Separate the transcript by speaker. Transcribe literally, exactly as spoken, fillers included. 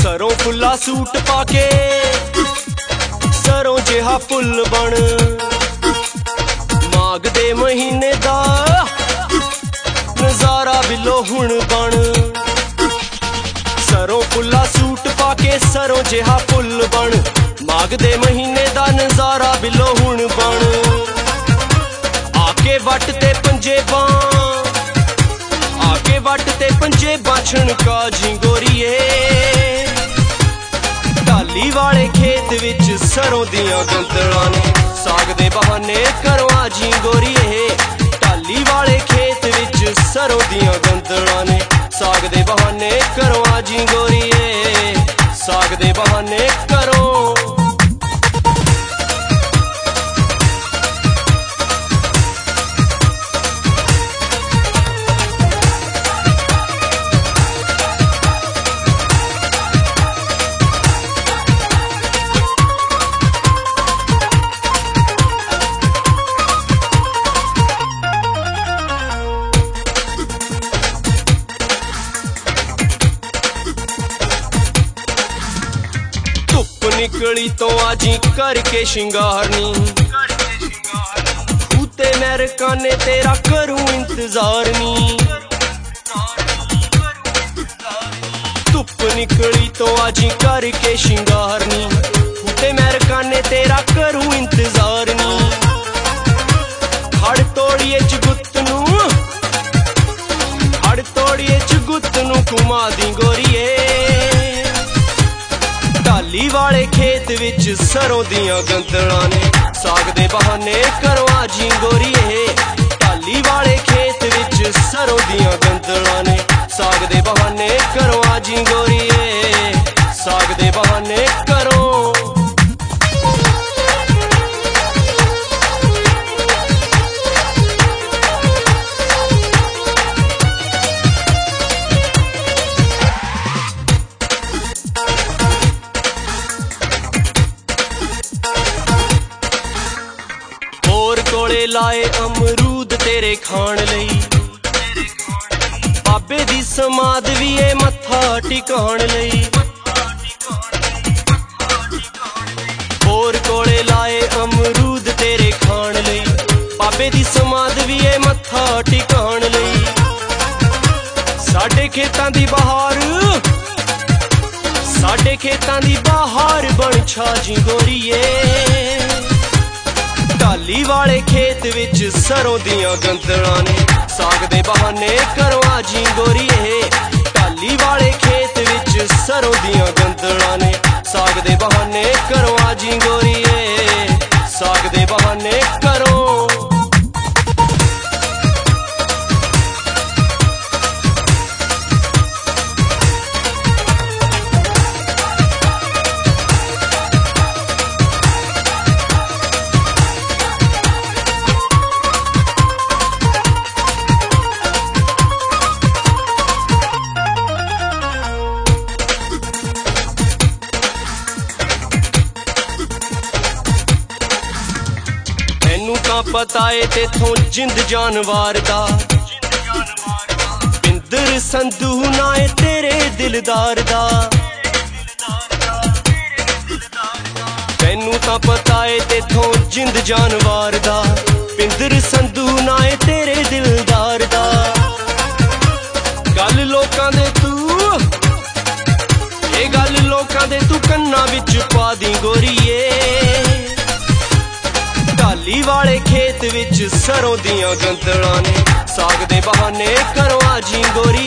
Speaker 1: सरों फुल्ला सूट पाके सरों जिहा फुल बन माघ दे महीने दा नजारा बिलो हुण बन सरों फुल्ला सूट पाके सरों जिहा फुल बन माघ दे महीने दा नजारा बिलो हुण बन आके वट ते पंजेबां आके वट ते पंजेबां छणका जी गोरीए ढाली वाले खेत विच सरों दियां गंदलां ने साग दे बहाने करवा जी गोरीए ढाली वाले खेत विच सरों दियां गंदलां ने साग दे बहाने करवा जी गोरीए साग दे बहाने करो निकली तो आजी करके शिंगारनी खूते नरका ने तेरा करूं इंतजार नी धुप निकली तो आजी करके शिंगारनी खूते नरका ने तेरा करूं इंतजार नी हड़ तोड़िए चुगुत नू हड़ तोड़िए चुगुत नू घुमा दी गोरीए ढाली वाले खेत विच सरों दियां गंदलां ने साग दे बहाने करवा जी गोरीए ढाली वाले खेत विच सरों दियां गंदलां ने साग दे बहाने करवा जी गोरीए साग दे बहाने करो कोले लाए अमरूद तेरे खाण लई बाबे दी समाध भी ए मत्था टिकाण लई होर कोले लाए अमरूद तेरे खाण लई बाबे दी समाध भी ए मत्था टिकाण लई साडे खेतां दी बहार साडे खेतां दी बहार बन छा जी गोरीए ढाली वाले खेत विच सरों दियां गंदलां ने साग दे बहाने करवा जी गोरीए ढाली वाले खेत विच सरों दियां गंदलां ने साग दे बहाने करवा जी गोरीए साग दे बहाने करो पता है तेथों जिंद जानवार दा बिंदर संधू ना है तेरे दिलदार दा तैनू तां पता है तेथों जिंद जानवार दा बिंदर संधू ना है तेरे दिलदार दा गल लोकां दे तू ये गल लोकां दे तू कन्ना विच पा दी गोरीए ढाली वाले खेत विच सरों दियां गंदलां ने साग दे बहाने करवा जी गोरी